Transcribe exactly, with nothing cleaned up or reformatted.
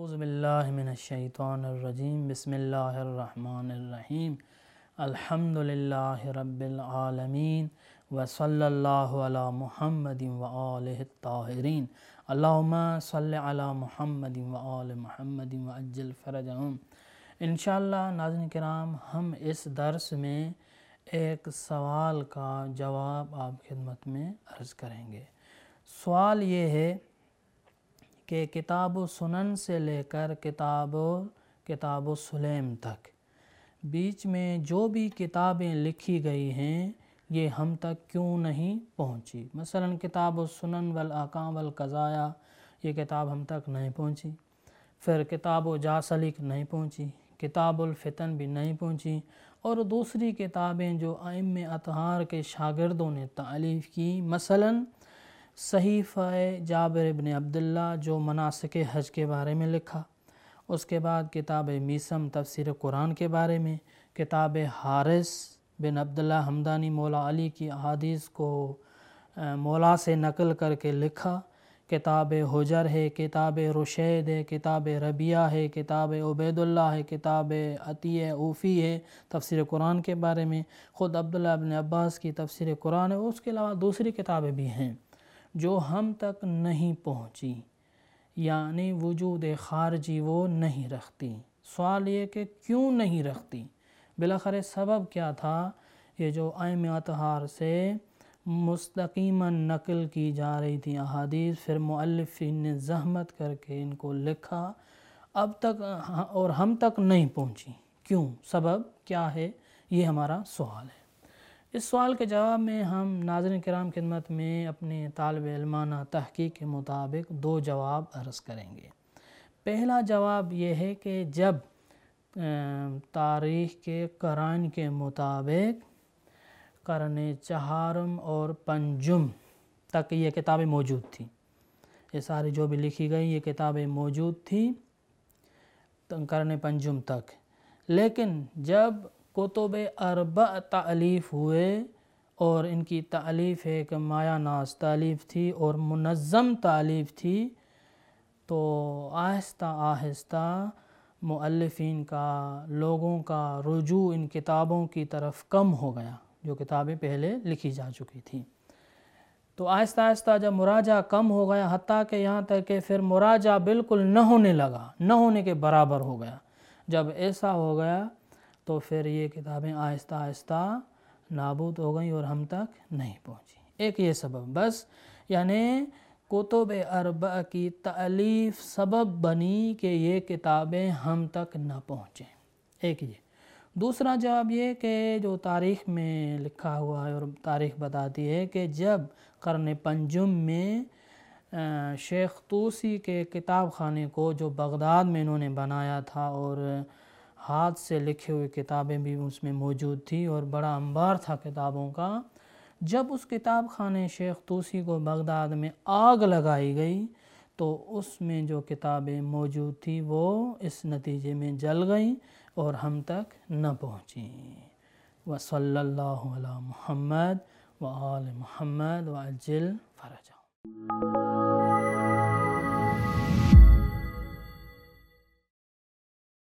اعوذ باللہ من الشیطان الرجیم بسم اللہ الرحمن الرحیم الحمدللہ رب العالمین وصلی اللہ علی محمد وآلہ الطاہرین اللہم صلی علی محمد وآل محمد وعجل فرجہم۔ انشاءاللہ ناظرین کرام، ہم اس درس میں ایک سوال کا جواب آپ کی خدمت میں عرض کریں گے۔ سوال یہ ہے کہ کتاب و سنن سے لے کر کتاب و کتاب و سلیم تک بیچ میں جو بھی کتابیں لکھی گئی ہیں یہ ہم تک کیوں نہیں پہنچی؟ مثلا کتاب و سنن والاحکام والقضایا، یہ کتاب ہم تک نہیں پہنچی۔ پھر کتاب و جاسلیک نہیں پہنچی، کتاب الفتن بھی نہیں پہنچی، اور دوسری کتابیں جو ائمہ اطہار کے شاگردوں نے تالیف کی، مثلا صحیفہ جابر بن عبداللہ جو مناسک حج کے بارے میں لکھا، اس کے بعد کتاب میسم تفسیر قرآن کے بارے میں، کتاب حارث بن عبداللہ حمدانی مولا علی کی احادیث کو مولا سے نقل کر کے لکھا، کتاب حجر ہے، کتاب رشید ہے، کتاب ربیہ ہے، کتاب عبید اللہ ہے، کتاب عطیہ اوفی ہے تفسیر قرآن کے بارے میں، خود عبداللہ بن عباس کی تفسیر قرآن ہے، اس کے علاوہ دوسری کتابیں بھی ہیں جو ہم تک نہیں پہنچی، یعنی وجود خارجی وہ نہیں رکھتی۔ سوال یہ کہ کیوں نہیں رکھتی؟ بالاخره سبب کیا تھا؟ یہ جو ائمہ اطہار سے مستقیما نقل کی جا رہی تھی احادیث، پھر مؤلفین نے زحمت کر کے ان کو لکھا، اب تک اور ہم تک نہیں پہنچی، کیوں؟ سبب کیا ہے؟ یہ ہمارا سوال ہے۔ اس سوال کے جواب میں ہم ناظرین کرام خدمت میں اپنے طالب علمانہ تحقیق کے مطابق دو جواب عرض کریں گے۔ پہلا جواب یہ ہے کہ جب تاریخ کے قرائن کے مطابق قرن چہارم اور پنجم تک یہ کتابیں موجود تھیں، یہ ساری جو بھی لکھی گئی یہ کتابیں موجود تھیں قرن پنجم تک، لیکن جب کتب اربع تالیف ہوئے اور ان کی تالیف ایک مایہ ناز تالیف تھی اور منظم تالیف تھی، تو آہستہ آہستہ مؤلفین کا، لوگوں کا رجوع ان کتابوں کی طرف کم ہو گیا جو کتابیں پہلے لکھی جا چکی تھیں۔ تو آہستہ آہستہ جب مراجعہ کم ہو گیا، حتیٰ کہ یہاں تک کہ پھر مراجعہ بالکل نہ ہونے لگا، نہ ہونے کے برابر ہو گیا، جب ایسا ہو گیا تو پھر یہ کتابیں آہستہ آہستہ نابود ہو گئیں اور ہم تک نہیں پہنچی۔ ایک یہ سبب بس، یعنی کتب اربع کی تالیف سبب بنی کہ یہ کتابیں ہم تک نہ پہنچیں، ایک یہ۔ دوسرا جواب یہ کہ جو تاریخ میں لکھا ہوا ہے اور تاریخ بتاتی ہے کہ جب قرن پنجم میں شیخ طوسی کے کتاب خانے کو جو بغداد میں انہوں نے بنایا تھا اور ہاتھ سے لکھے ہوئے کتابیں بھی اس میں موجود تھی اور بڑا انبار تھا کتابوں کا، جب اس کتاب خانے شیخ طوسی کو بغداد میں آگ لگائی گئی تو اس میں جو کتابیں موجود تھیں وہ اس نتیجے میں جل گئیں اور ہم تک نہ پہنچیں۔ وصلی اللہ علی محمد وآل محمد وعجل فرجہم۔